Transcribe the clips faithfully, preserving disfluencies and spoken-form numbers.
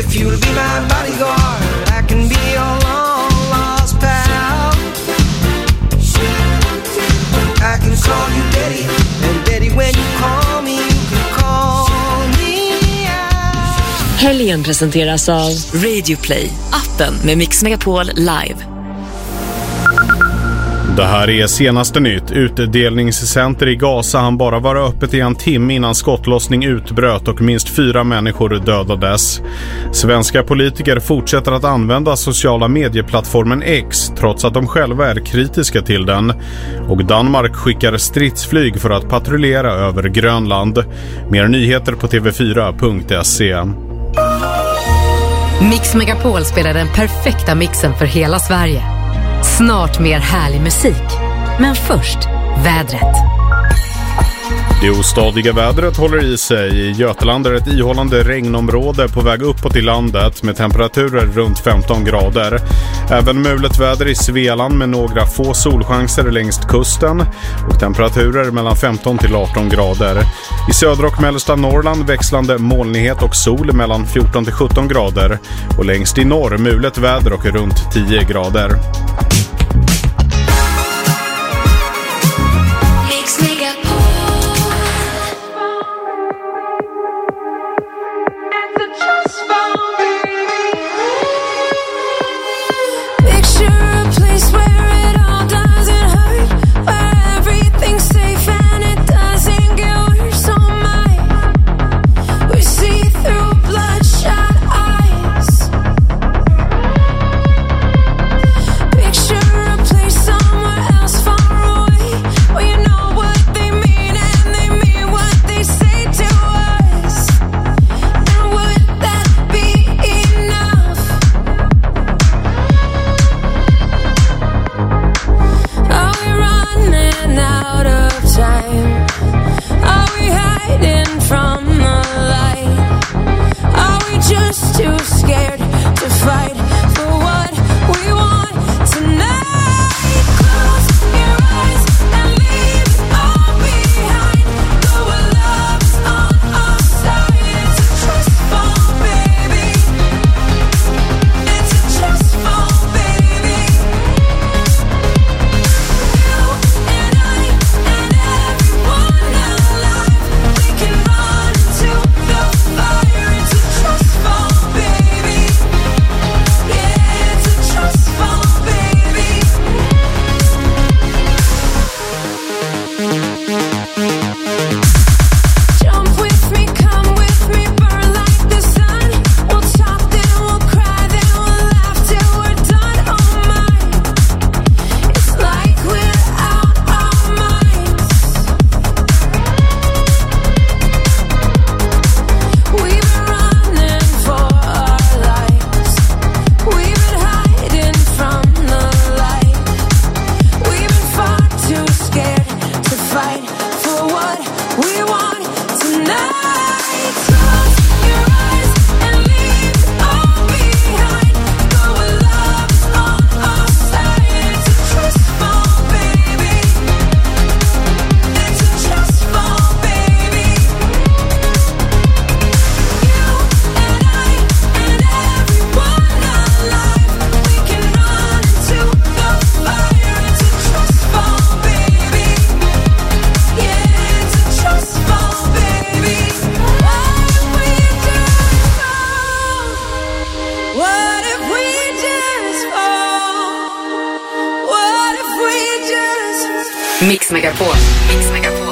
If you'll be my bodyguard, I can be your long lost pal. I can call you Daddy, and Daddy when you call me, you can call me out. Helgen presenteras av Radio Play, appen med Mix Megapol Live. Det här är senaste nytt. Utdelningscenter i Gaza han bara vara öppet i en timme innan skottlossning utbröt och minst fyra människor dödades. Svenska politiker fortsätter att använda sociala medieplattformen X trots att de själva är kritiska till den. Och Danmark skickar stridsflyg för att patrullera över Grönland. Mer nyheter på t v fyra punkt se. Mix Megapol spelar den perfekta mixen för hela Sverige. Snart mer härlig musik. Men först, vädret. Det ostadiga vädret håller i sig. I Götaland är ett ihållande regnområde på väg uppåt i landet med temperaturer runt femton grader. Även mulet väder i Svealand med några få solchanser längs kusten och temperaturer mellan femton till arton grader. I södra och mellersta Norrland växlande molnighet och sol mellan fjorton till sjutton grader och längst i norr mulet väder och runt tio grader. Mix Megapol. Mix Megapol.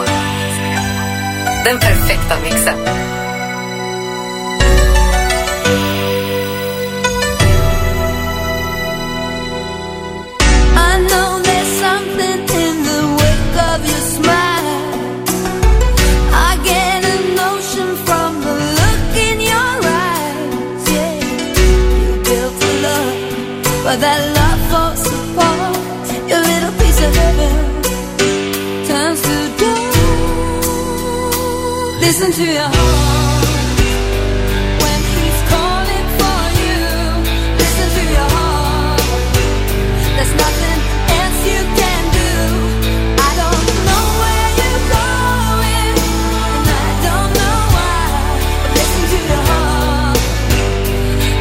Den perfekta mixen. I know there's something in the wake of your smile. I get a notion from the look in your eyes. Yeah, you built a love, but that love falls apart. Your little piece of heaven turns to dust. Listen to your heart when he's calling for you. Listen to your heart. There's nothing else you can do. I don't know where you're going, and I don't know why. But listen to your heart.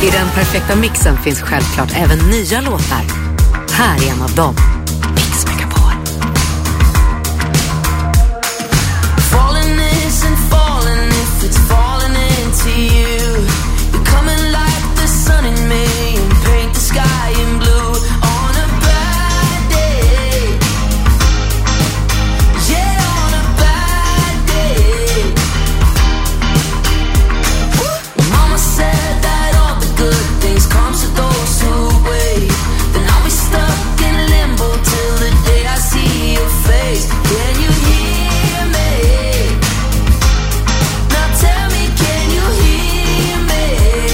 I den perfekta mixen finns självklart även nya låtar. Här är en av dem. Mix Megapol. Falling isn't falling if it's falling into you. You're coming like the sun in me and paint the sky in blue on a bad day. Yeah, on a bad day. Mama said that all the good things come to those who wait. Then I'll be stuck in limbo till the day I see your face. Can you hear me? Now tell me, can you hear me?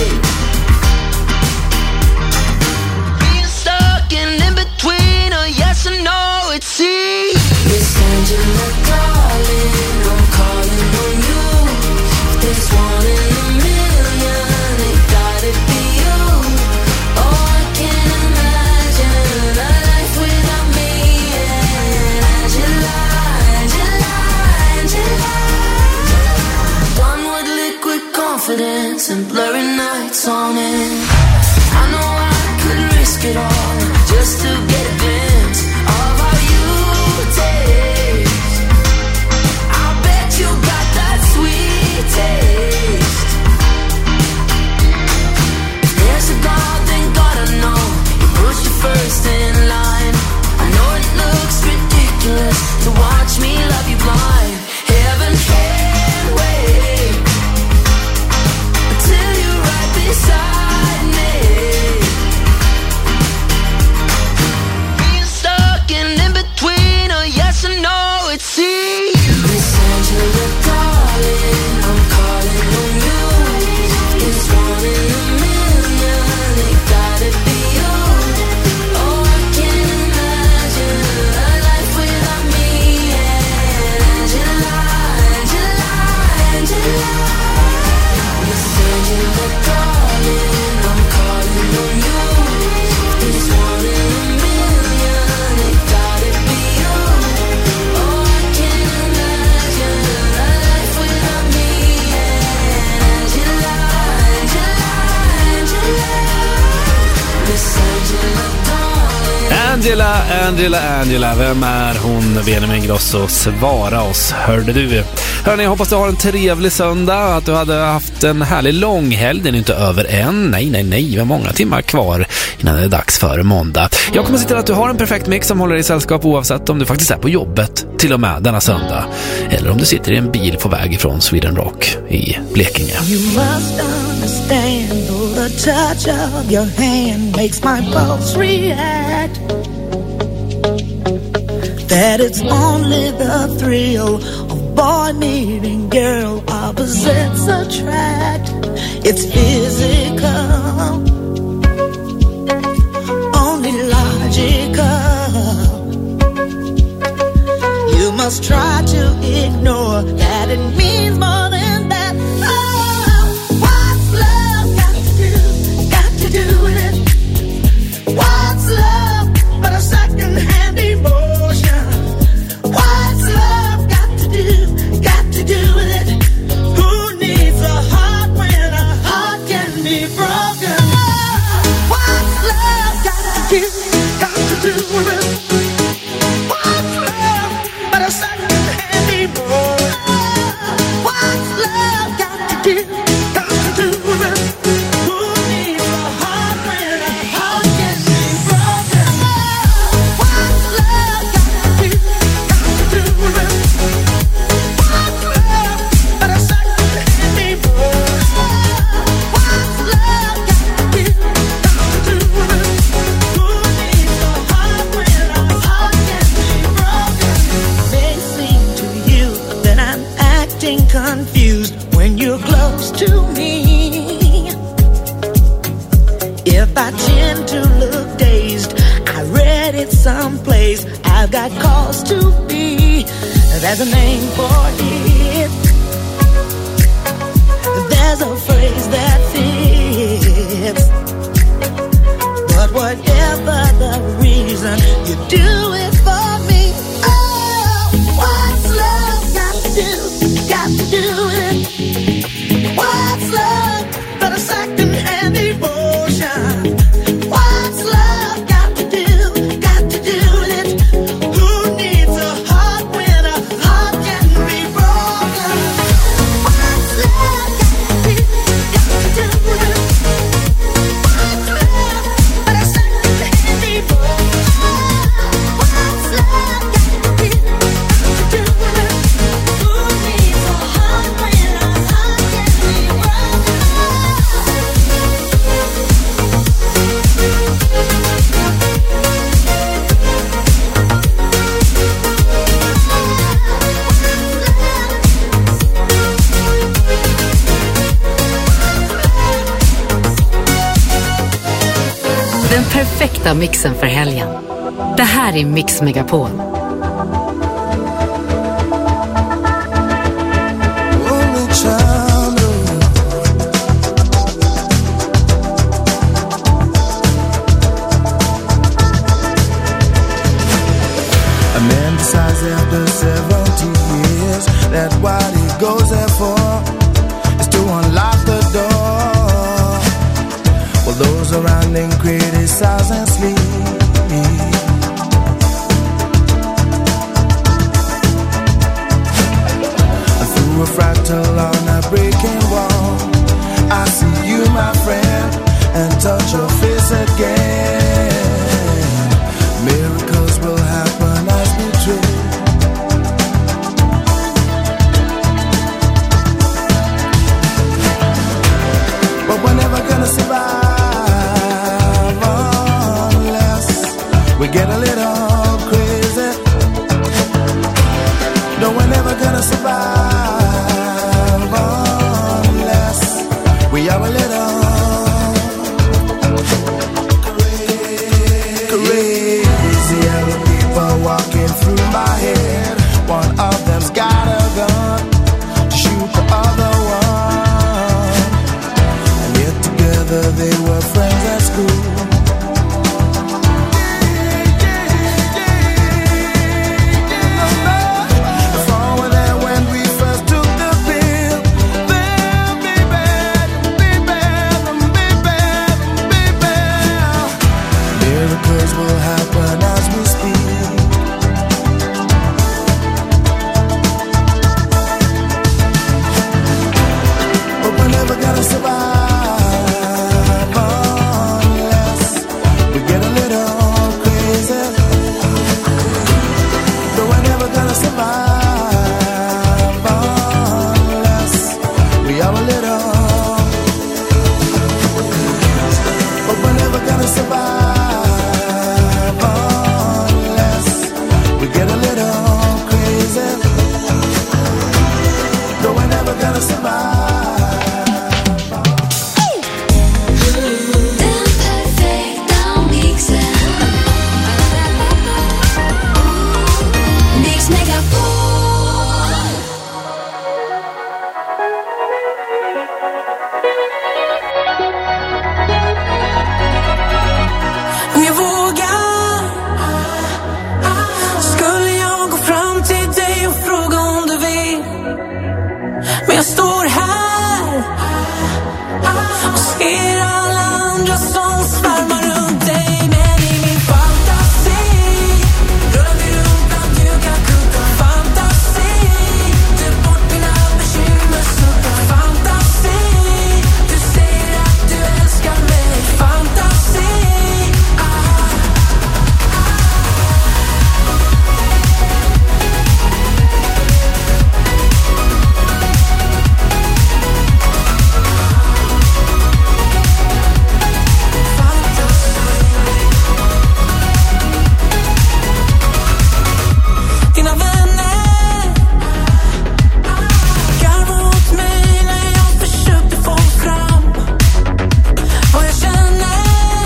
Being stuck in in between a yes or no, it's see. Miss Angela, darling, I'm calling on you. If there's one in a million, it gotta be you. Oh, I can't imagine a life without me and Angela, Angela, Angela. Done with liquid confidence and blurry nights on it. I know I could risk it all just to get a glimpse of how you taste. I bet you got that sweet taste. If there's a God, then God I know He puts you first in line. I know it looks ridiculous to watch me love you blind. Heaven can't wait until you're right beside me. Being stuck in in between a yes and no, it's see. Miss Angela, darling, I'm calling on you. It's one in a million, it gotta be you. Oh, I can't imagine a life without me and Angela, Angela, Angela. Miss Angela, darling, I'm calling on you. It's one in a million, it gotta be you. Oh, I can't imagine a life without me and Angela, Angela, Angela. Miss Angela, darling. Angela, Angela, Angela. Vem är hon? Benjamin Ingrosso, svara oss. Hörde du? Hörrni, jag hoppas du har en trevlig söndag. Att du hade haft en härlig långhelg. Den är inte över än. Nej, nej, nej. Vi har många timmar kvar innan det är dags för måndag. Jag kommer se till att du har en perfekt mix som håller i sällskap oavsett om du faktiskt är på jobbet till och med denna söndag. Eller om du sitter i en bil på väg ifrån Sweden Rock i Blekinge. You must understand, though the touch of your hand makes my pulse react, that it's only the thrill of boy meeting girl opposites attract. It's physical, only logical. You must try to ignore that it means more than that. Oh, what's love got to do, got to do with it? What's love but a second-hand emotion? What's love got to do, got to do with it? Who needs a heart when a heart can be broken? Oh, what's love got to do, got to do with it? What's love but a second-hand emotion? What's love got to do, got to do with it? Who needs a heart when a heart can be broken? What's love got to do, got to do with it? What's love but a second-hand emotion? What's love got to do, got to do with it? Who needs a heart when a heart can be broken? It may seem to you that I'm acting confused when you're close to me. If I tend to look dazed, I read it someplace. I've got cause to be. There's a name for it. There's a phrase that fits. But whatever the reason, you do it for me. Oh, what's love got to do, got to do with it? What's love but a second-hand emotion? perfekta mixen för helgen. Det här är Mix Megapol. A man decides after seventy years that what he goes there for is to unlock the door. Well, those around him criticize and sleep. Through a fractal on a breaking wall, I see you, my friend, and touch your face again. Miracles will happen as we dream. But we're never gonna survive unless we get a little crazy. No, we're never gonna survive unless we are a little crazy. Yellow people walking through my head. One of them's got a gun to shoot the other one. And yet together they were friends at school. If all were there when we first took the pill, then baby, baby, baby, baby, miracles will happen as we speak. But we're never gonna survive unless we get a little crazy. But we're never gonna survive unless we are a little. But we're never gonna survive unless we get a little crazy. But we're never gonna survive. Den perfekta mixen. Mix Megapol. Om jag vågar skulle jag gå fram till dig och fråga om du vill. Men jag står här och ser alla andra som svärmar runt dig. Men i min fantasi rullar vi runt bland mjuka kuddar. Fantasi, du bort mina bekymmer, suddar. Fantasi, du säger att du älskar mig. Fantasi, dina vänner garvar åt mig när jag försökte få fram vad jag känner.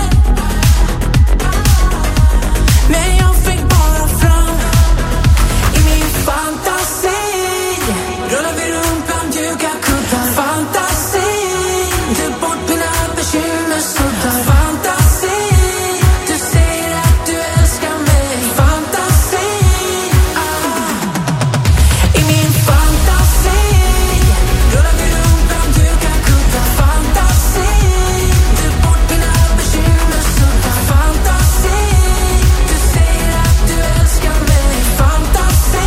Men jag fick bara fram i min fantasi. Rullar vi runt bland mjuka kuddar. Fantasi, du bort mina bekymmer, suddar. Fantasi, du säger att du älskar mig. Fantasi, i min fantasi rullar vi runt bland mjuka kuddar. Fantasi, du bort mina bekymmer, suddar. Fantasi, du säger att du älskar mig. Fantasi,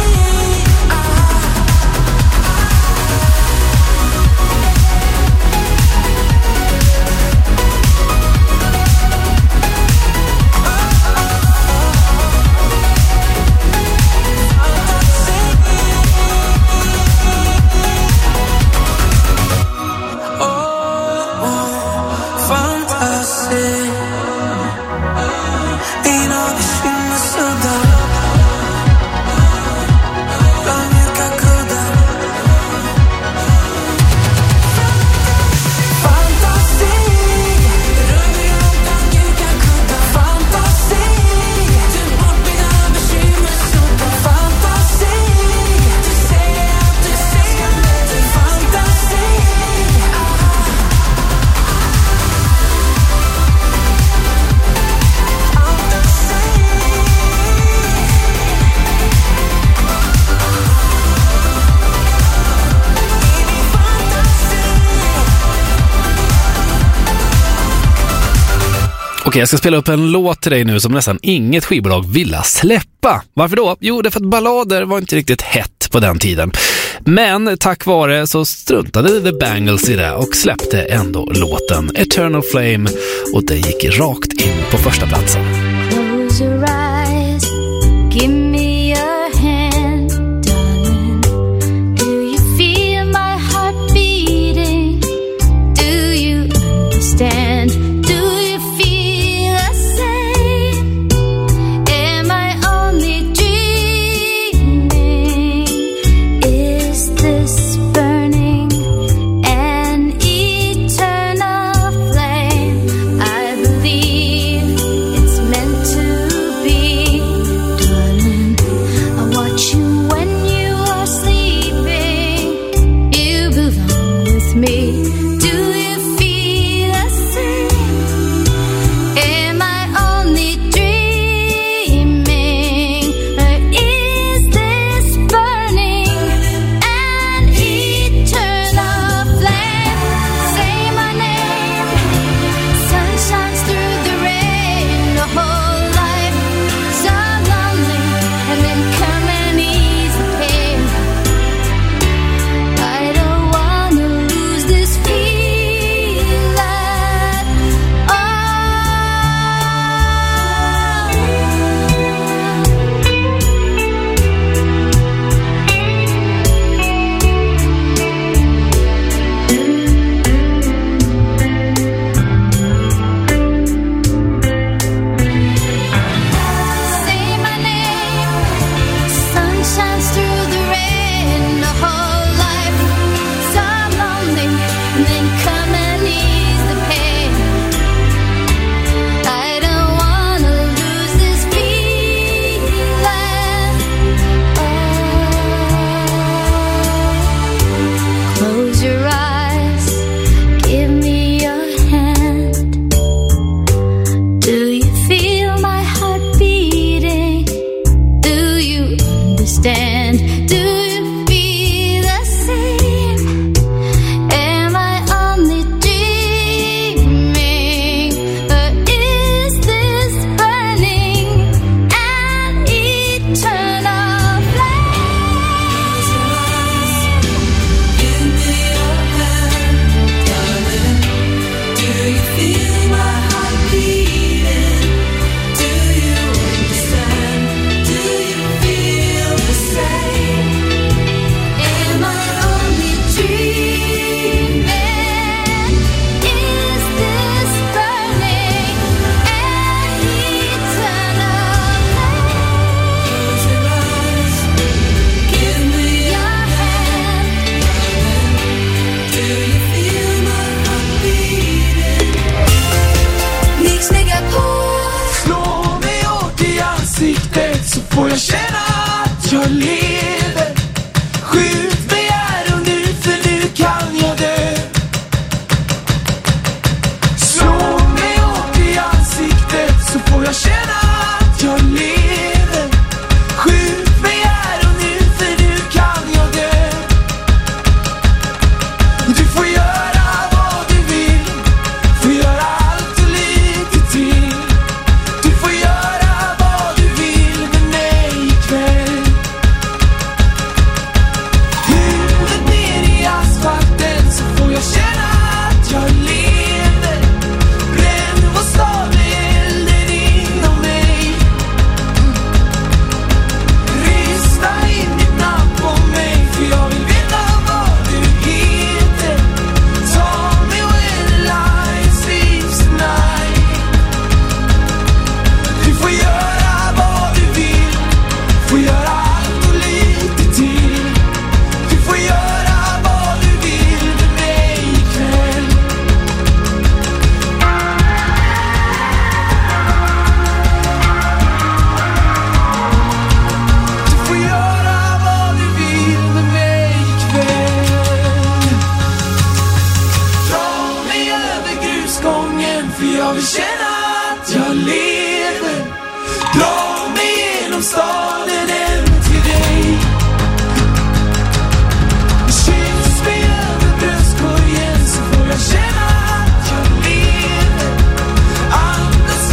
fantasi, dina bekymmer suddar bland mjuka kuddar. Fantasi, rullar vi runt bland mjuka kuddar. Okej, jag ska spela upp en låt till dig nu som nästan inget skivbolag ville släppa. Varför då? Jo, det är för att ballader var inte riktigt hett på den tiden. Men tack vare så struntade The Bangles i det och släppte ändå låten Eternal Flame, och det gick rakt in på första platsen. Close your eyes, give me your hand, darling. Do you feel my heart beating? Do you understand? Do you feel the same? Am I only dreaming? Is this burning an eternal flame? I believe it's meant to be, darling. I watch you when you are sleeping. You belong with me. Do you feel the same? Am I only dreaming? Or is this burning an eternal flame? Say my name. Sun shines through the rain. The whole life so lonely, and then come and ease the pain. I don't wanna lose this feeling. Oh. Say my name. Sun shines through the rain. The whole life so lonely, and then come and ease the pain. I don't wanna lose this feeling. Oh. Close your eyes, give me your hand. Do you feel my heart beating? Do you understand? Do you feel the same? Am I only dreaming? Or is this burning an eternal flame? Give me your hand, darling. Do you feel my heart beating? Do you understand? Do you feel the same? Am I only dreaming? Is this burning an eternal flame? Close your eyes, give me your hand. Do you feel my heart beating? Mix Megapol. Slå mig hårt i ansiktet så får jag känna att jag lever. Skjut mig här och nu, för nu kan jag dö. Slå mig hårt i ansiktet så får jag känna att jag lever. Skjut mig här och nu, för nu kan jag dö. Du får göra vad du vill, får göra allt och lite till. Du får göra vad du vill med mig ikväll. Huvudet ner i asfalten så får jag känna att jag lever. Bränn vår stad med elden inom mig. Rista in ditt namn på mig, för jag vill veta vad du heter. Tell me where the light sleeps tonight. Du får göra vad du vill, får göra allt och lite till. Du får göra vad du vill med mig ikväll. Du får göra vad du vill med mig ikväll. Dra mig över grusgången, för jag vill känna att jag lever. Dra mig genom staden hem till dig. Kyss mig över bröstkorgen så får jag känna att jag lever. Andas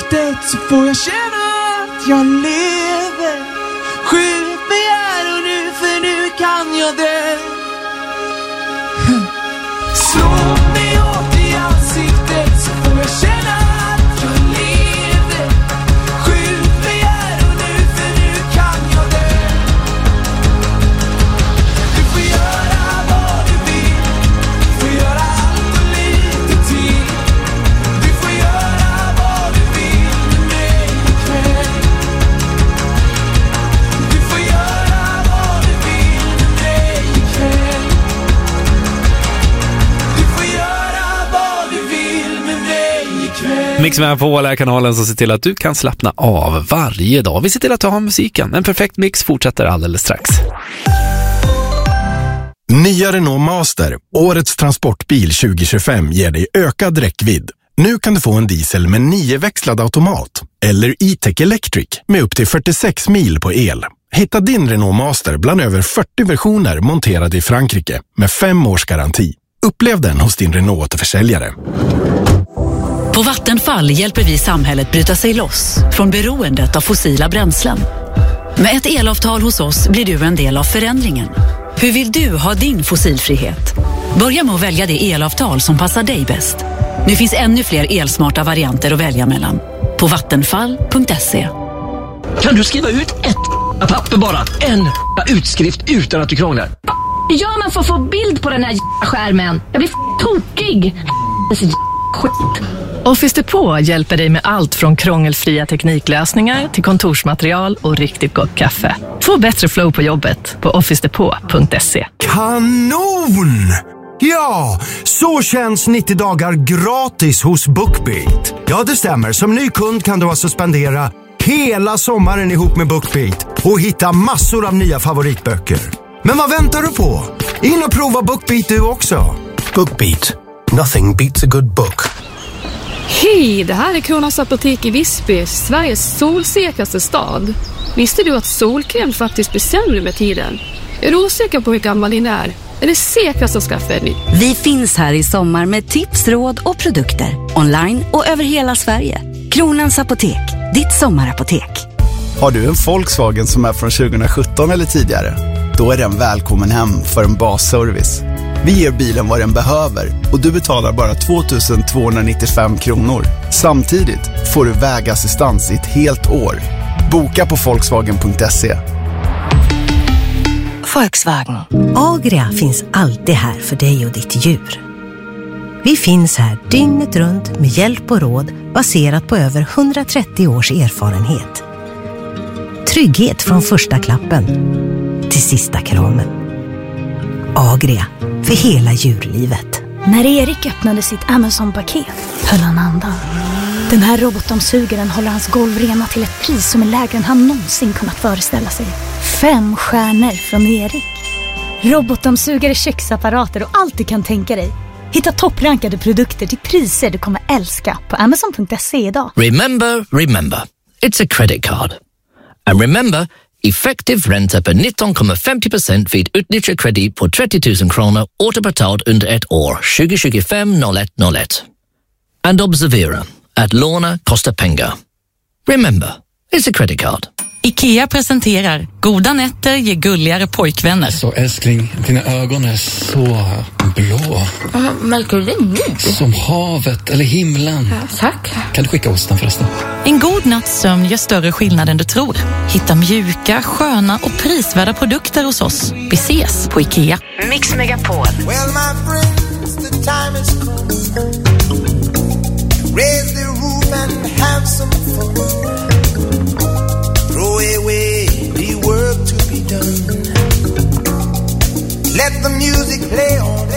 ansiktet så får jag känna att jag lever. Skjut mig här och nu, för nu kan jag dö. Slå mig åt i ansiktet så får jag känna att jag lever. Skjut mig här och nu, för nu kan jag dö. Du får göra vad du vill, du får göra allt och lite till. Du får göra vad du vill med mig ikväll. Du får göra vad du vill med mig ikväll. Du får göra vad du vill med mig ikväll. Mix Megapol är kanalen som ser till att du kan slappna av varje dag. Vi ser till att du har musiken. En perfekt mix fortsätter alldeles strax. Nya Renault Master, årets transportbil tjugo tjugofem, ger dig ökad räckvidd. Nu kan du få en diesel med nioväxlad automat eller E-Tech Electric med upp till fyrtiosex mil på el. Hitta din Renault Master bland över fyrtio versioner monterade i Frankrike med fem års garanti. Upplev den hos din Renault-återförsäljare. På Vattenfall hjälper vi samhället bryta sig loss från beroendet av fossila bränslen. Med ett elavtal hos oss blir du en del av förändringen. Hur vill du ha din fossilfrihet? Börja med att välja det elavtal som passar dig bäst. Nu finns ännu fler elsmarta varianter att välja mellan. På vattenfall punkt se. Kan du skriva ut ett papper bara? En utskrift utan att du krånglar? Ja, men för att få bild på den här skärmen. Jag blir tokig. Det är så skit. Office Depot hjälper dig med allt från krångelfria tekniklösningar till kontorsmaterial och riktigt gott kaffe. Få bättre flow på jobbet på office depot punkt se. Kanon! Ja, så känns nittio dagar gratis hos BookBeat. Ja, det stämmer. Som ny kund kan du alltså spendera hela sommaren ihop med BookBeat och hitta massor av nya favoritböcker. Men vad väntar du på? In och prova BookBeat du också. BookBeat. Nothing beats a good book. Hej, det här är Kronans apotek i Visby, Sveriges solsäkraste stad. Visste du att solkräm faktiskt blir sämre med tiden? Är du osäker på hur gammal din är? Är det säkrast att skaffa en ny? Vi finns här i sommar med tips, råd och produkter. Online och över hela Sverige. Kronans apotek, ditt sommarapotek. Har du en Volkswagen som är från tjugohundrasjutton eller tidigare? Då är den välkommen hem för en basservice. Vi ger bilen vad den behöver och du betalar bara två tusen tvåhundranittiofem kronor. Samtidigt får du vägassistans i ett helt år. Boka på volkswagen punkt se. Volkswagen. Agria finns alltid här för dig och ditt djur. Vi finns här dygnet runt med hjälp och råd baserat på över hundratrettio års erfarenhet. Trygghet från första klappen till sista kramen. Agria, för hela djurlivet. När Erik öppnade sitt Amazon-paket höll han andan. Den här robotdammsugaren håller hans golv rena till ett pris som är lägre än han någonsin kunnat föreställa sig. Fem stjärnor från Erik. Robotdammsugare, köksapparater och allt du kan tänka dig. Hitta topprankade produkter till priser du kommer älska på amazon punkt se idag. Remember, remember. It's a credit card. And remember, effektiv ränta på nitton komma femtio procent vid utnyttjad kredit på trettio tusen kronor återbetalt under ett år tjugo tjugofem noll ett noll ett. And observera, att låna kostar pengar. Remember, it's a credit card. IKEA presenterar Goda nätter ger gulligare pojkvänner. Så älskling, dina ögon är så blå. Uh, märker du nu? Som havet eller himlen. Ja, tack. Kan du skicka osten förresten? En god natts sömn gör större skillnad än du tror. Hitta mjuka, sköna och prisvärda produkter hos oss. Vi ses på IKEA. Mix Megapol. Well, my friends, the time is come. Raise the roof and have some fun. Throw away the work to be done. Let the music play on.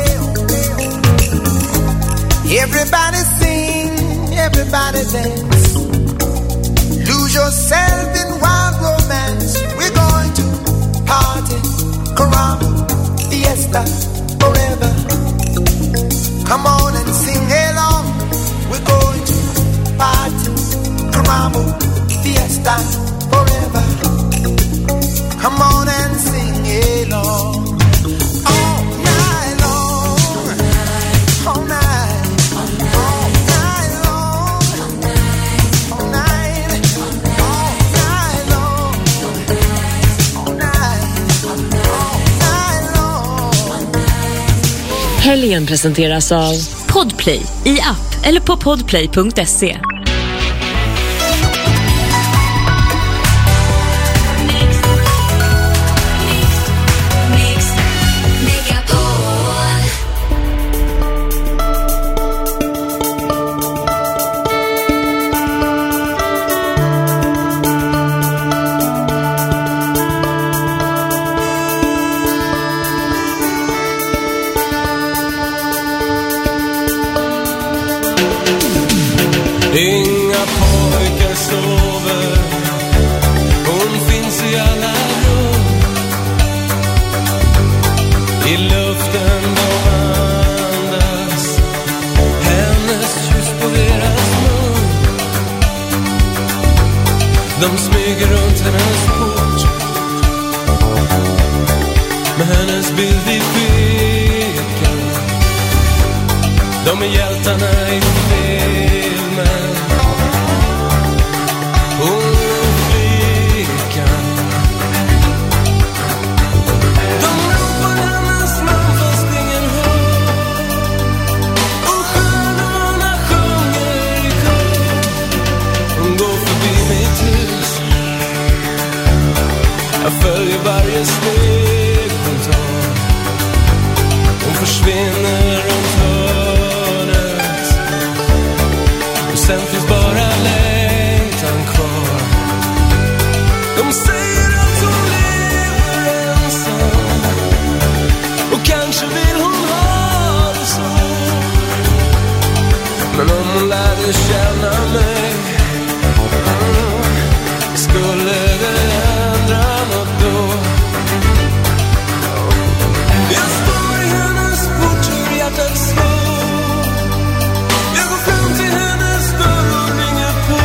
Everybody sing, everybody dance. Lose yourself in wild romance. We're going to party, caramba, fiesta, forever. Come on and sing along. We're going to party, caramba, fiesta, forever. Come on and sing along. All night long. All night. All night long. All night. Helgen presenteras av Podplay i app eller på podplay punkt se. Inga pojkar sover, hon finns i alla rum. I luften de andas, hennes ljus på deras mun. De smyger runt hennes port, med hennes bild i fickan. De är hjältarna i filmen. Jag följer varje steg hon tar. Hon försvinner runt hörnet, och sen finns bara längtan kvar. De säger att hon lever ensam, och kanske vill hon ha det så. Men om hon lärde känna mig, skulle det ändra något då? Jag står i hennes port, hur hjärtat slår. Jag går fram till hennes dörr och ringer på.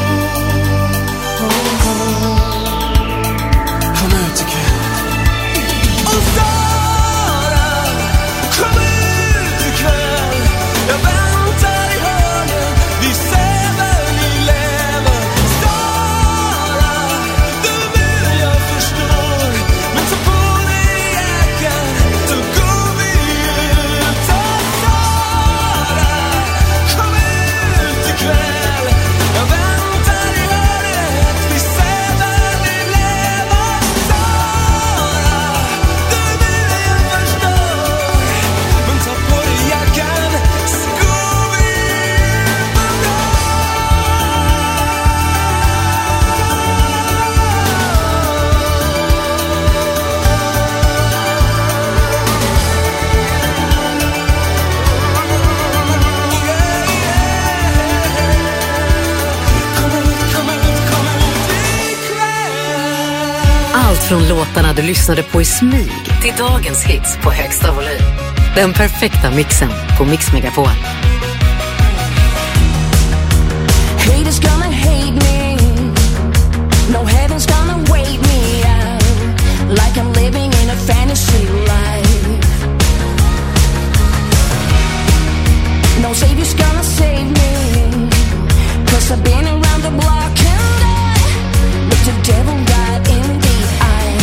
Oh, oh. Kom ut ikväll. Och Sara, kom ut ikväll. Jag väntar i hörnen, vi ser väl ni lever. Från låtarna du lyssnade på i smyg till dagens hits på högsta volym. Den perfekta mixen på Mix Megapol. Haters gonna hate me, no heaven's gonna wait me out, like I'm living in a fantasy life. No savior's gonna save me, cause I've been around the block and I looked the devil right in the eye.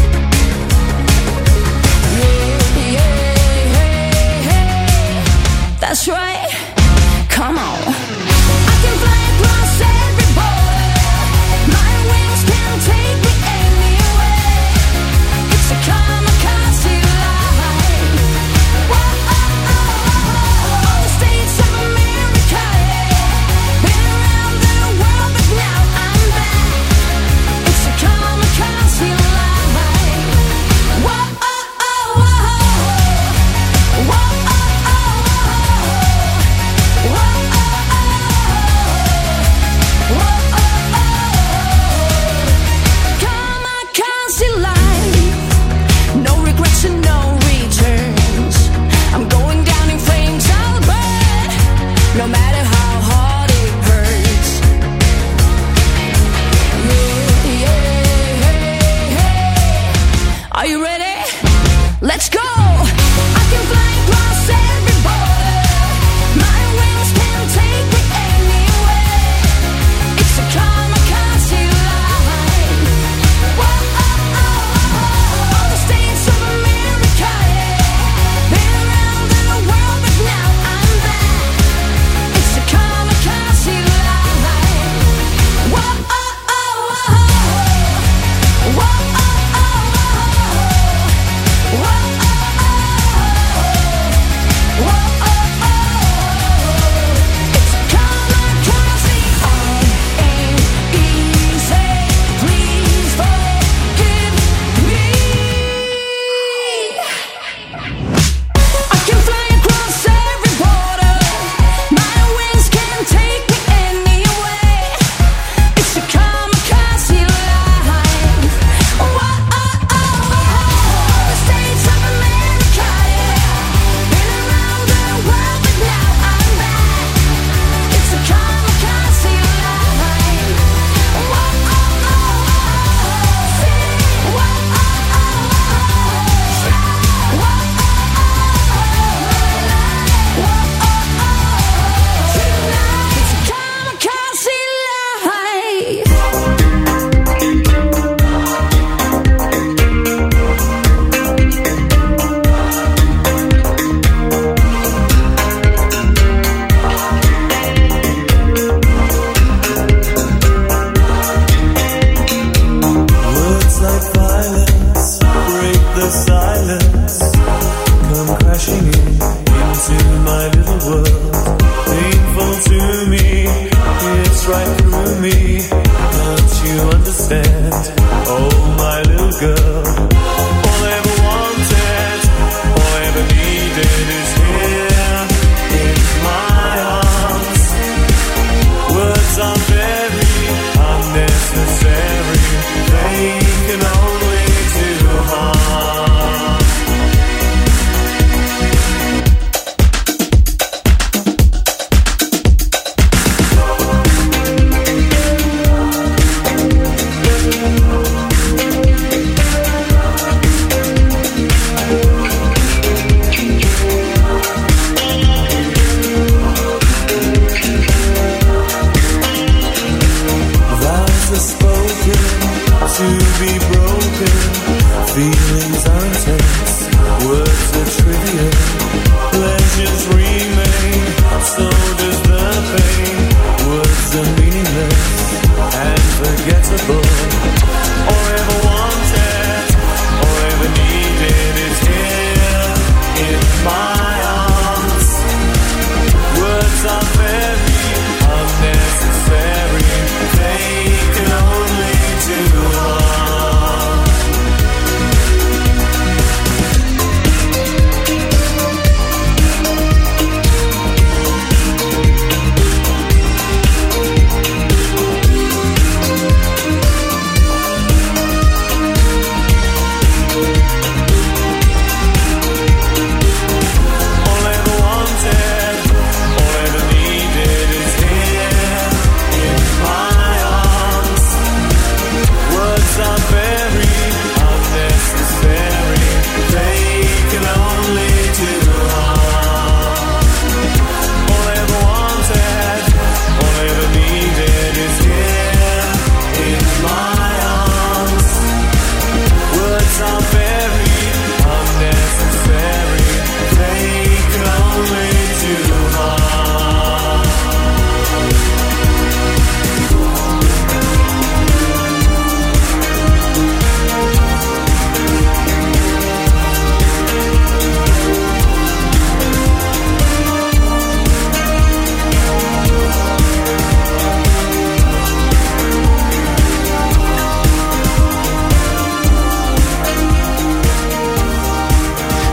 Yeah, yeah, hey, hey. That's right, come on. I can fly across every border, my wings can take me anywhere. It's a kamikaze life. Whoa, oh, oh, oh. All the states of America, yeah. Been around the world, but now I'm back. It's a kamikaze life. Whoa, oh, oh, oh. Whoa, oh, oh, oh. Whoa, oh, oh.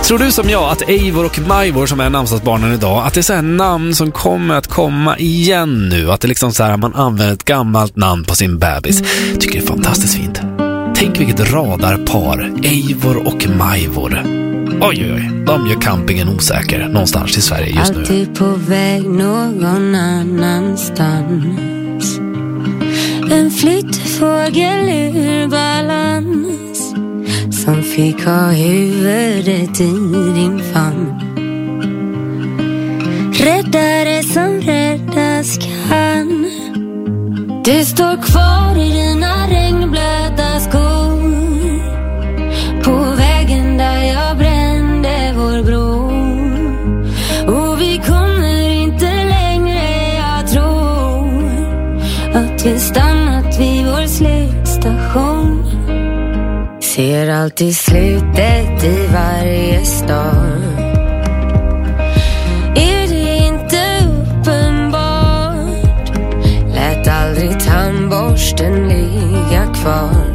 Tror du som jag att Eivor och Majvor som är namnsdagsbarnen idag, att det är så här namn som kommer att komma igen nu, att det liksom så här man använder ett gammalt namn på sin bebis, tycker det är fantastiskt fint. Tänk vilket radarpar, Eivor och Majvor. Oj, oj, oj, de gör campingen osäker någonstans i Sverige just nu. Alltid på väg någon annanstans. En flyttfågel ur balans, som fick ha huvudet i din famn. Räddare som räddas kan. Du står kvar i dina regnblöta skor, på vägen där jag brände vår bro. Och vi kommer inte längre, jag tror att vi stannat vid vår slutstation. Ser alltid slutet i varje stad. Är det inte uppenbart? Lät aldrig tandborsten ligga kvar.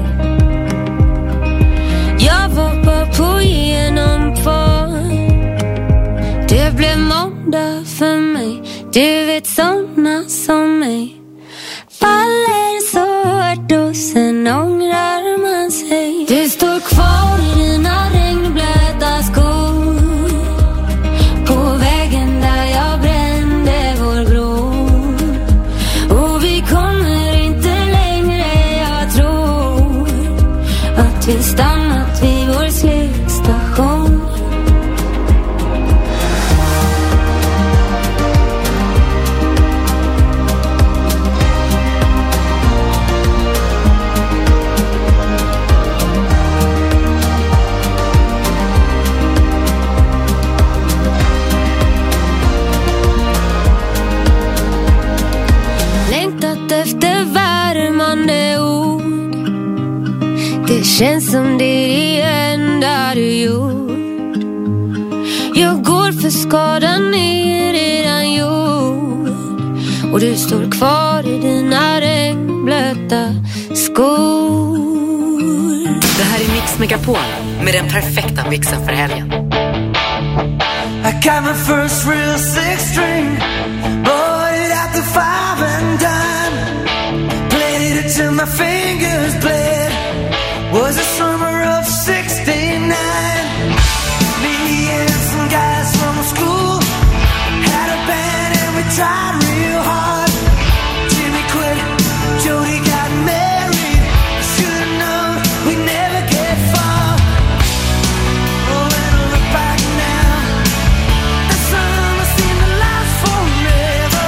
Jag var bara på genomfart. Det blev måndag för mig. Du vet såna som mig faller så hårt och sen ångrar man sig. Du står kvar i dina regnblöta skor, på vägen där jag brände vår bro. Och vi kommer inte längre, jag tror att vi stannat vid vår slutstation. Efter värmande ord, det känns som det är det enda du gjort. Jag går för skadan är redan gjord, och du står kvar i dina regnblöta skor. Det här är Mix Megapol med den perfekta mixen för helgen. I got my first real six string, bought it at the five and dime. Played it till my fingers bled. Was the summer of sixty-nine. Me and some guys from school had a band and we tried real hard. Jimmy quit, Jody got married. Should've known we'd never get far. Oh, when I look back now, the summer seemed to last forever.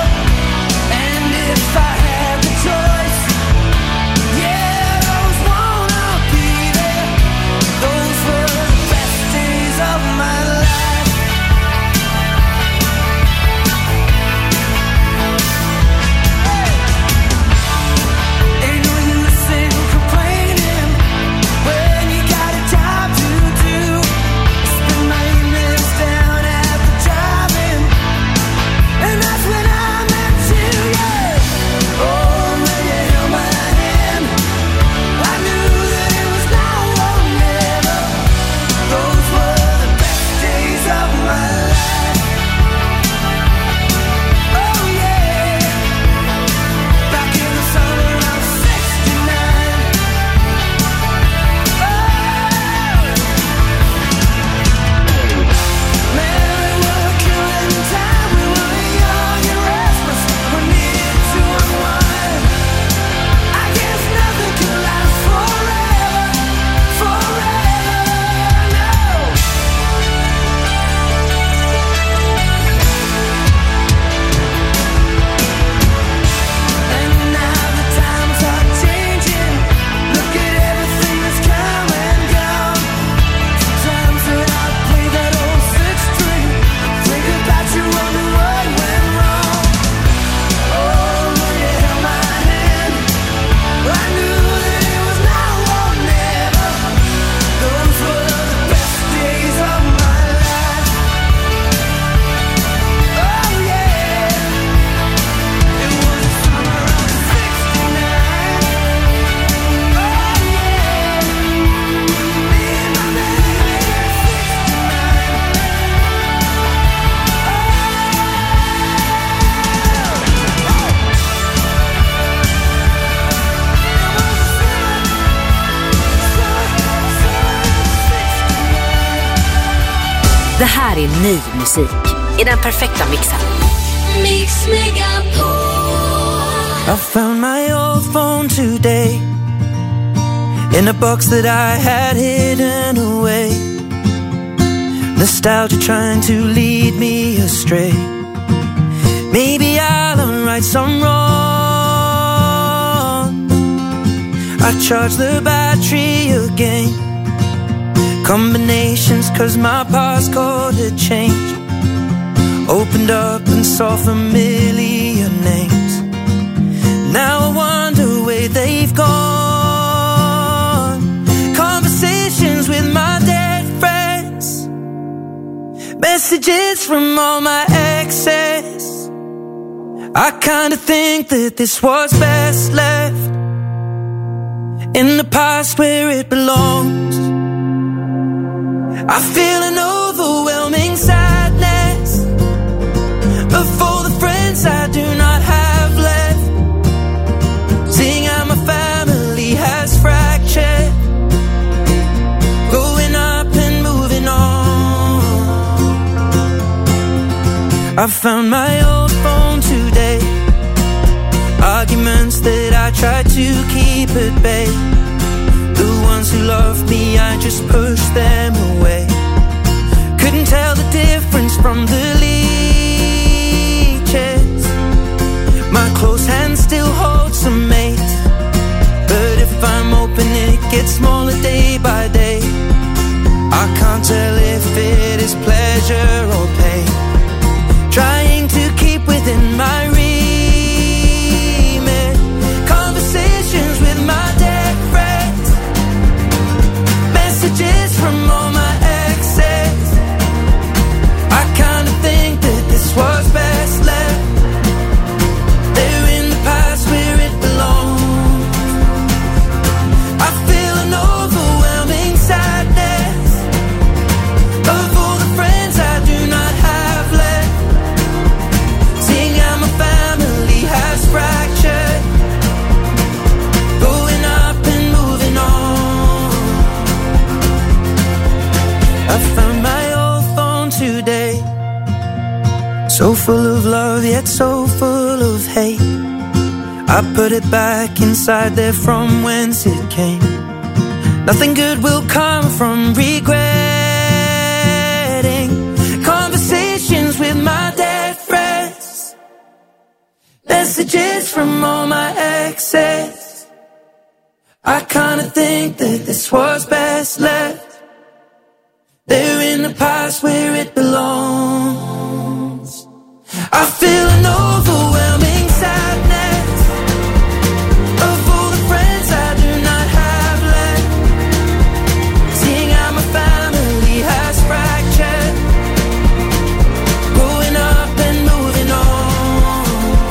här är ny musik i den perfekta mixen. Mix Megapol. I found my old phone today in a box that I had hidden away. Nostalgia trying to lead me astray. Maybe I'll right some wrong. I charge the battery again. Combinations cause my passcode had changed. Opened up and saw familiar names. Now I wonder where they've gone. Conversations with my dead friends. Messages from all my exes. I kinda think that this was best left in the past where it belongs. I feel an overwhelming sadness of all the friends I do not have left. Seeing how my family has fractured, growing up and moving on. I found my old phone today. Arguments that I tried to keep at bay. The ones who loved me, I just pushed them away. Couldn't tell the difference from the leeches. My close hand still holds some mates, but if I'm open it gets smaller day by day. I can't tell if it is pleasure or pain. Trying to keep within my remit. Conversations with my dead friends. Messages from all my exes. I kinda think that this was best left. They're in the past where it belongs. I feel an overwhelming sadness of all the friends I do not have left. Seeing how my family has fractured, going up and moving on. I found my old phone today, so full of love yet so full of hate. I put it back inside there from whence it came. Nothing good will come from regretting. Conversations with my dead friends. Messages from all my exes. I kinda think that this was best left. They're in the past where it belongs. I feel an overwhelming sadness of all the friends I do not have left. Seeing how my family has fractured, growing up and moving on.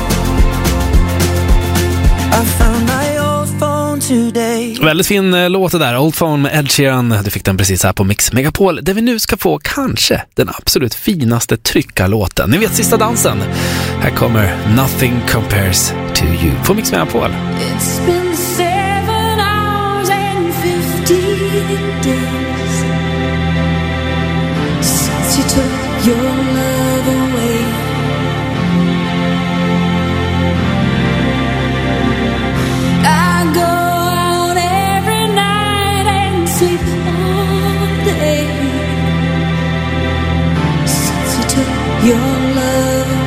I found my old phone today. Väldigt fin eh, låt det där, Old Phone med Ed Sheeran. Du fick den precis här på Mix Megapol, där vi nu ska få kanske den absolut finaste tryckarlåten. Ni vet, sista dansen. Här kommer Nothing Compares to You på Mix Megapol. It's been seven hours and fifteen days since you took your love away. I go out every night and sleep all day since you took your love away.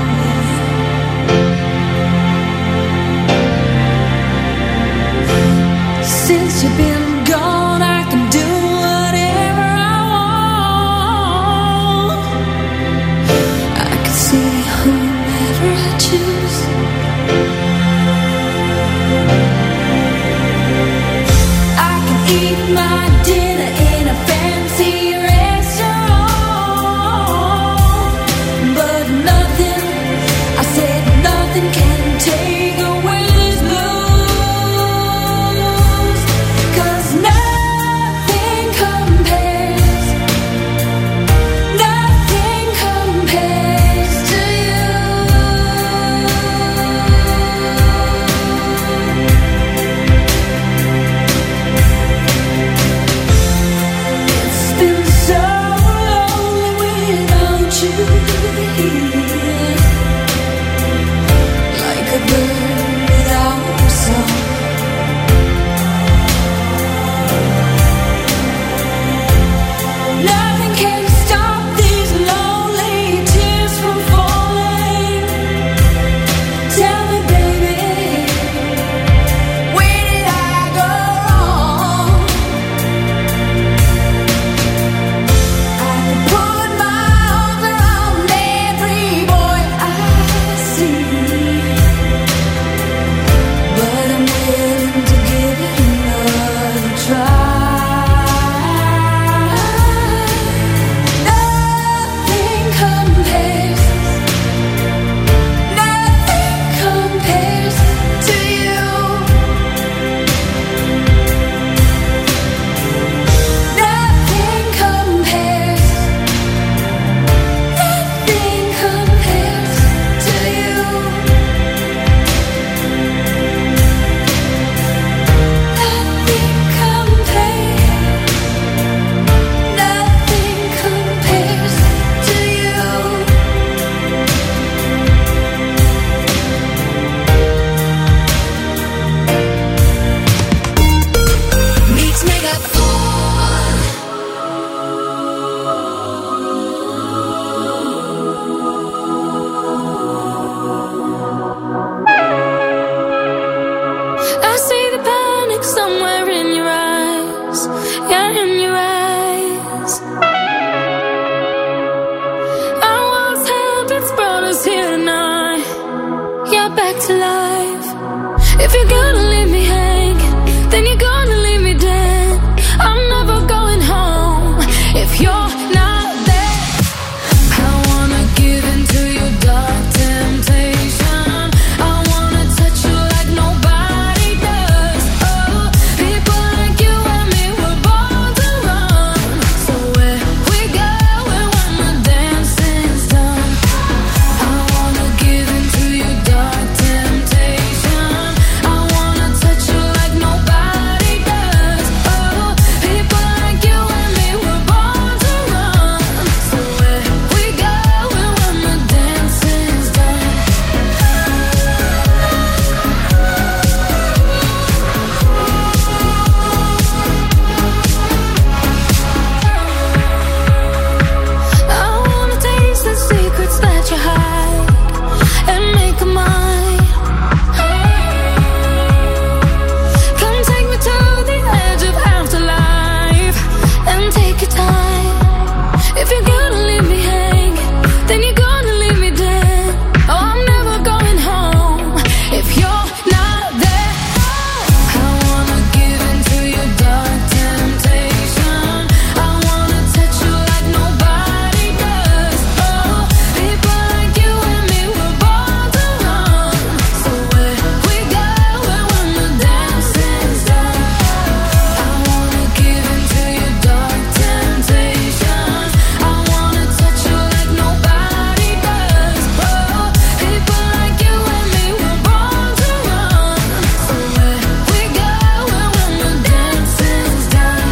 somewhere in your eyes, yeah, in your eyes. Our walls held, it's brought us here tonight, yeah, back to life. If you're gonna leave me hanging, then you're gonna leave me dead. I'm never going home if you're not there. I wanna give into your dark temptation. I wanna touch you like nobody does. Oh, people like you and me were born to run. So where we go when the dancing's done. I wanna give into your dark temptation. I wanna touch you like nobody does. Oh, people like you and me were born to run. So where we go when the dancing's done. I wanna taste the secrets that you hide and make 'em mine. Come take me to the edge of afterlife and take your time. If you're gonna leave me hanging, then you're gonna leave me dead. Oh, I'm never going home if you're not there. I wanna give into your dark temptation. I wanna touch you like nobody does. Oh, people like you and me were born to run. So where we go when the dancing's done. I wanna give into your dark temptation. I wanna touch you like nobody does. Oh, people like you and me were born to run. So where we go when the dancing's done.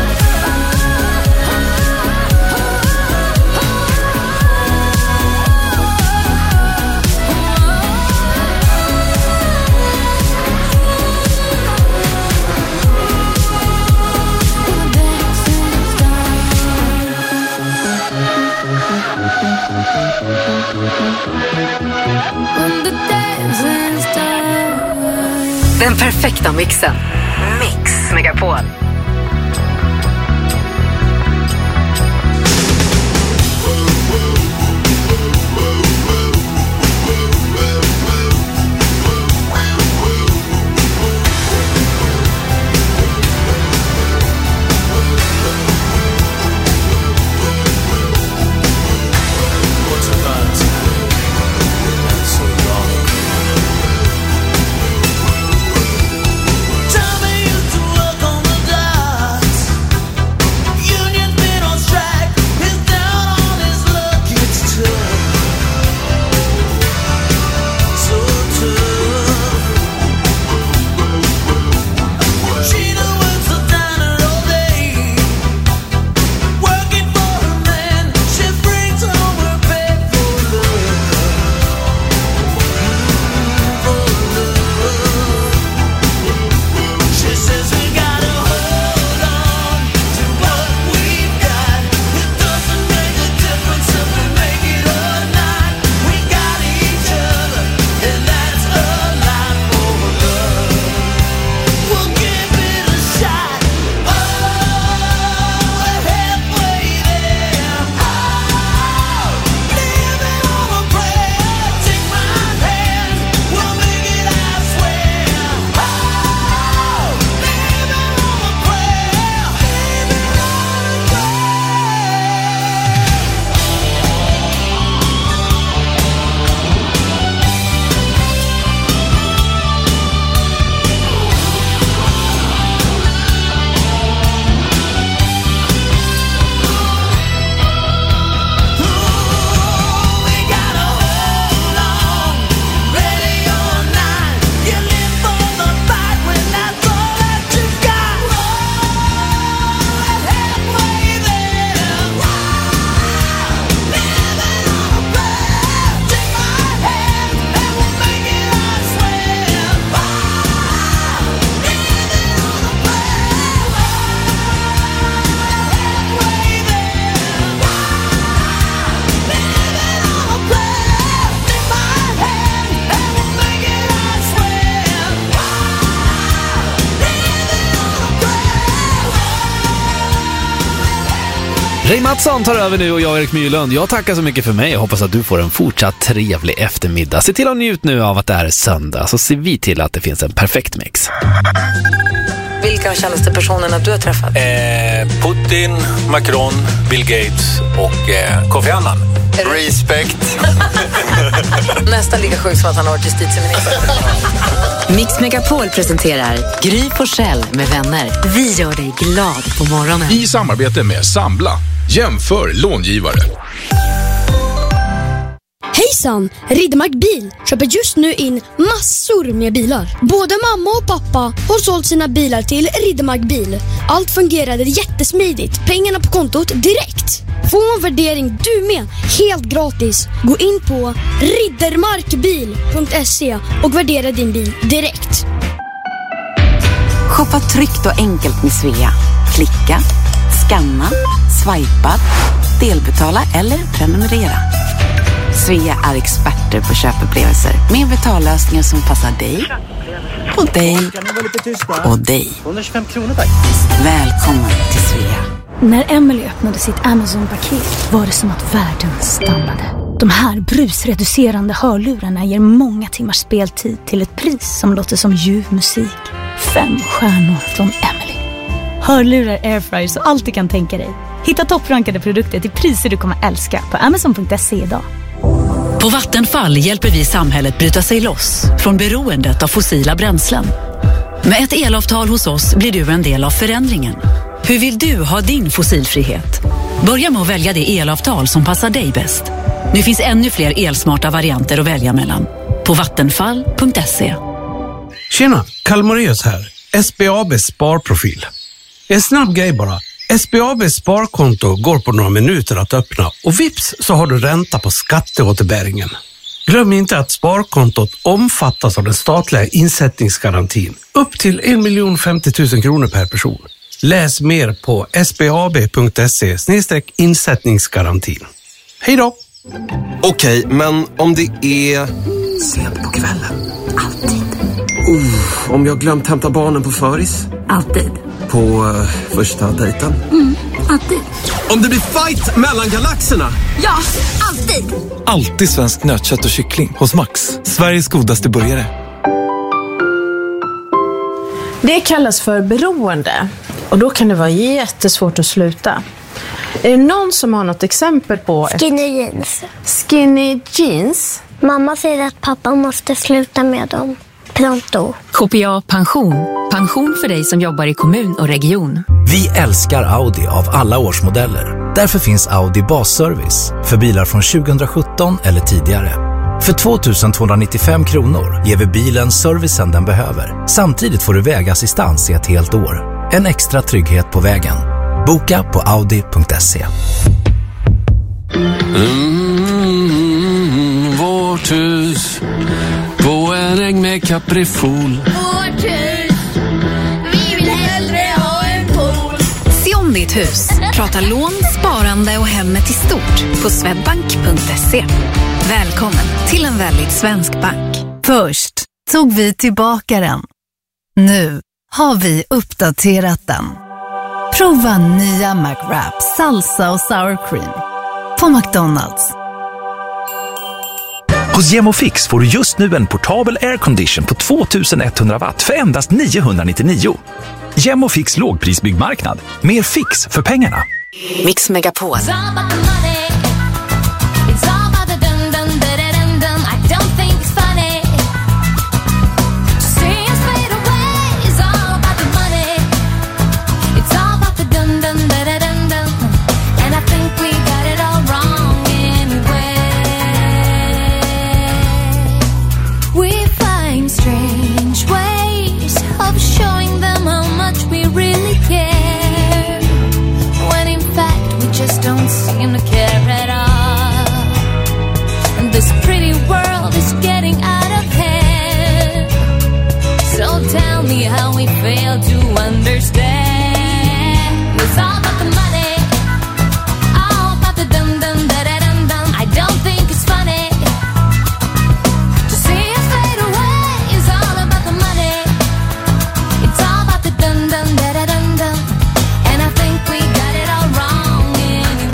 When the dancing's done. Den perfekta mixen. Mix Megapol. Tell me you to work on the Ray Mattsson tar över nu och jag, Erik Myrlund. Jag tackar så mycket för mig och hoppas att du får en fortsatt trevlig eftermiddag. Se till att njut nu av att det är söndag, så ser vi till att det finns en perfekt mix. Vilka av kändaste personerna du har träffat? Eh, Putin, Macron, Bill Gates och eh, Kofi Annan. Respect. Nästan lika sjukt som att han har varit justitieminister. Mix Megapol presenterar Gry Forssell med vänner. Vi gör dig glad på morgonen. I samarbete med Sambla. Jämför långivare. Hejsan! Riddermark Bil köper just nu in massor med bilar. Både mamma och pappa har sålt sina bilar till Riddermark Bil. Allt fungerade jättesmidigt. Pengarna på kontot direkt. Få en värdering du med, helt gratis. Gå in på riddermarkbil punkt se och värdera din bil direkt. Shoppa tryggt och enkelt med Svea. Klicka, scanna, swipa, delbetala eller prenumerera. Svea är experter på köpupplevelser med betallösningar som passar dig och dig och dig. Välkommen till Svea. När Emily öppnade sitt Amazon-paket var det som att världen stannade. De här brusreducerande hörlurarna ger många timmars speltid till ett pris som låter som ljuv musik. Fem stjärnor från Emily. Hörlurar, airfryers och allt du kan tänka dig. Hitta topprankade produkter till priser du kommer älska på amazon punkt se idag. På Vattenfall hjälper vi samhället bryta sig loss från beroendet av fossila bränslen. Med ett elavtal hos oss blir du en del av förändringen. Hur vill du ha din fossilfrihet? Börja med att välja det elavtal som passar dig bäst. Nu finns ännu fler elsmarta varianter att välja mellan. På vattenfall punkt se. Tjena, Kalmoreus här. S B A B Sparprofil. En snabb grej bara. S B A B sparkonto går på några minuter att öppna och vips så har du ränta på skatteåterbäringen. Glöm inte att sparkontot omfattas av den statliga insättningsgarantin upp till en miljon femtio tusen kronor per person. Läs mer på sbab punkt se slash insättningsgarantin. Hej då! Okej, men om det är sent på kvällen. Alltid. Uh, om jag glömt hämta barnen på föris. Alltid. På uh, första dejten. Mm, alltid. Om det blir fight mellan galaxerna. Ja, alltid. Alltid svensk nötkött och kyckling hos Max. Sveriges godaste burgare. Det kallas för beroende. Och då kan det vara jättesvårt att sluta. Är det någon som har något exempel på... Skinny jeans. Skinny jeans? Mamma säger att pappa måste sluta med dem. Pronto. K P A Pension. Pension för dig som jobbar i kommun och region. Vi älskar Audi av alla årsmodeller. Därför finns Audi Basservice för bilar från tjugo sjutton eller tidigare. För två tusen tvåhundranittiofem kronor ger vi bilen servicen den behöver. Samtidigt får du vägassistans i ett helt år. En extra trygghet på vägen. Boka på audi punkt se. Mm, vårt hus på en äng med kaprifol. Vårt hus, vi vill hellre ha en pool. Se om ditt hus. Prata lån, sparande och hemmet i stort på swedbank punkt se. Välkommen till en väldigt svensk bank. Först tog vi tillbaka den. Nu har vi uppdaterat den. Prova nya McWrap, salsa och sour cream på McDonald's. Hos Gemofix får du just nu en portabel aircondition på tvåtusen watt för endast niohundranittionio. Gemofix lågprisbyggmarknad. Mer fix för pengarna. Mix Megapol. Just don't seem to care at all. And this pretty world is getting out of hand. So tell me how we fail to understand. It's all about the money, all about the dum dum da da dum dum. I don't think it's funny to see us fade away. It's all about the money, it's all about the dum dum da da dum dum. And I think we got it all wrong.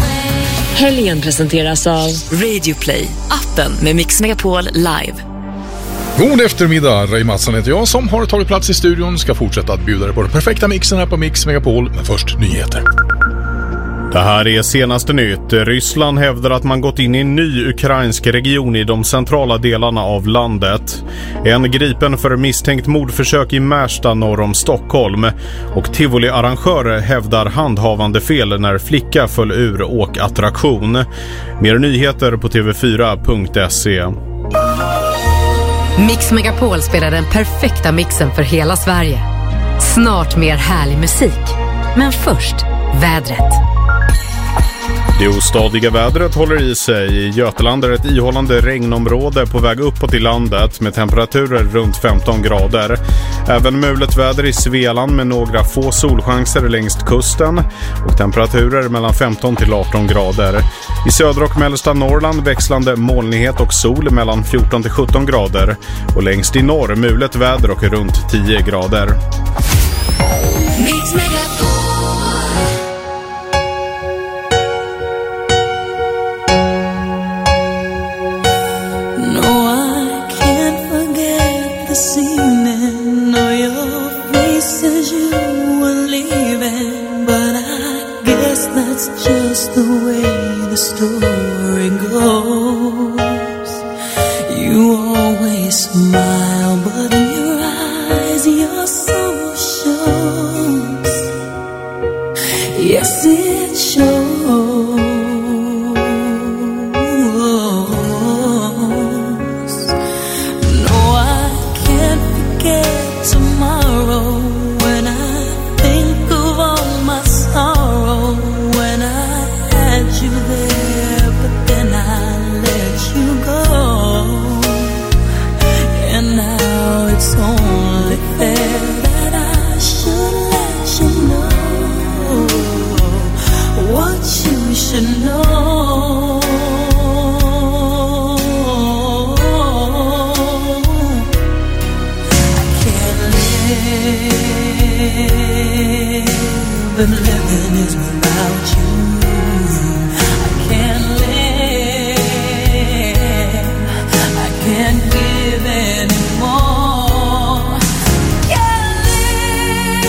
Helgen presenteras av Radio Play, appen med Mix Megapol Live. God eftermiddag, Ray Mattsson heter jag som har tagit plats i studion. Ska fortsätta att bjuda dig på den perfekta mixen här på Mix Megapol. Men först nyheter. Det här är senaste nytt. Ryssland hävdar att man gått in i en ny ukrainsk region i de centrala delarna av landet. En gripen för misstänkt mordförsök i Märsta norr om Stockholm. Och Tivoli-arrangörer hävdar handhavande fel när flicka föll ur åkattraktion. Mer nyheter på t v fyra punkt se. Mix Megapol spelar den perfekta mixen för hela Sverige. Snart mer härlig musik. Men först, vädret. Det ostadiga vädret håller i sig. I Götaland är ett ihållande regnområde på väg uppåt i landet med temperaturer runt femton grader. Även mulet väder i Svealand med några få solchanser längs kusten och temperaturer mellan femton till arton grader. I södra och mellersta Norrland växlande molnighet och sol mellan fjorton till sjutton grader och längst i norr mulet väder och runt tio grader. Just the way the story goes. You always smile, but in your eyes your soul shows. Yes, it shows. No, I can't forget tomorrow when I think of all my sorrow. You there, but then I let you go, and now it's only fair that I should let you know what you should know. I can't live, but living is without you. Can't give anymore. Can't live,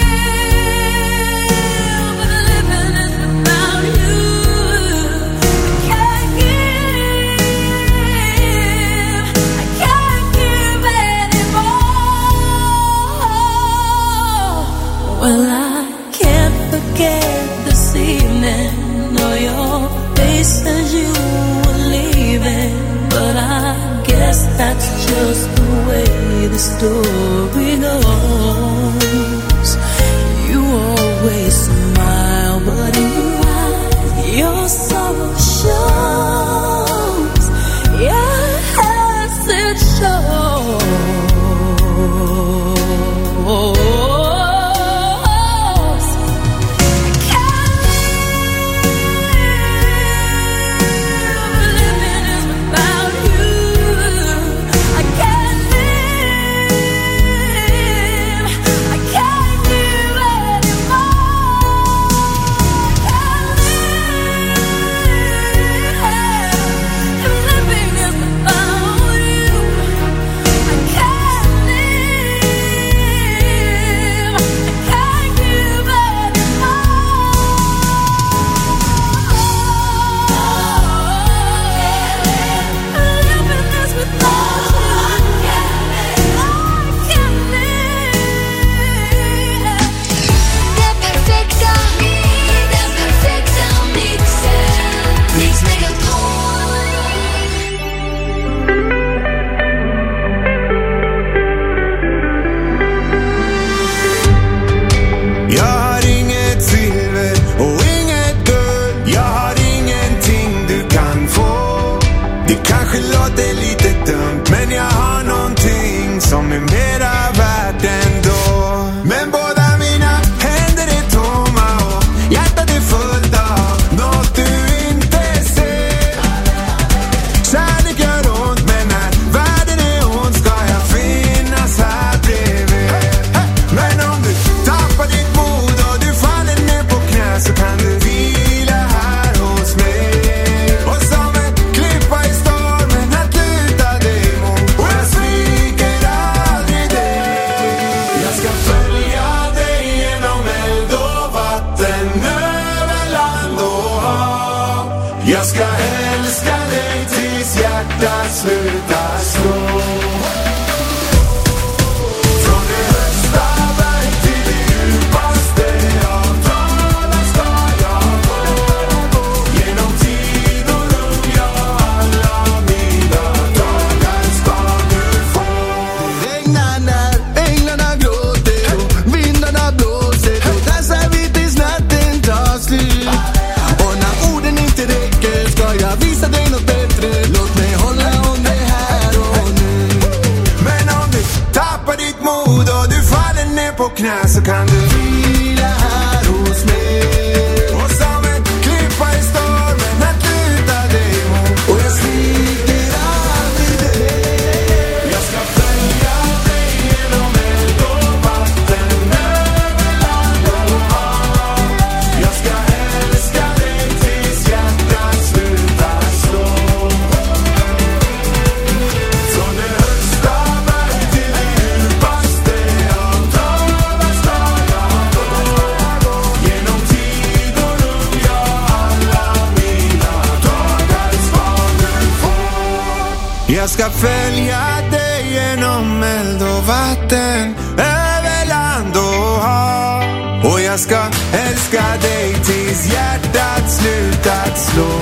but living is without you. I can't give, I can't give anymore. Well, I can't forget this evening or your face as you were leaving, but I guess that's just the way the story goes. You always smile, but in your eyes your sorrow shows. Yes, it shows. I slutar slå. Från det högsta berg till det djupaste av dalar ska jag gå. Genom tid och rum, ja, alla mina dagar ska du få. Det regnar när änglarna gråter och vindarna blåser. Då dansar vi tills natten tar slut. Och när orden inte räcker ska jag visa dig något bättre. Låt mig hålla om det här och nu. Men om du tappar ditt mod och du faller ner på knä, så kan du vila här hos mig. Och som en klippa i stormen att luta dig mot. Och jag sviker aldrig dig. Jag ska följa dig genom eld och vatten, över land och hav. Jag ska älska dig tills hjärtat slutar slå. Från det högsta berg till det djupaste av dalar ska jag gå. Genom tid och rum, ja, alla mina dagar ska du få. Jag ska följa dig genom eld och vatten, över land och hav. Och jag ska älska dig tills hjärtat slutat slå.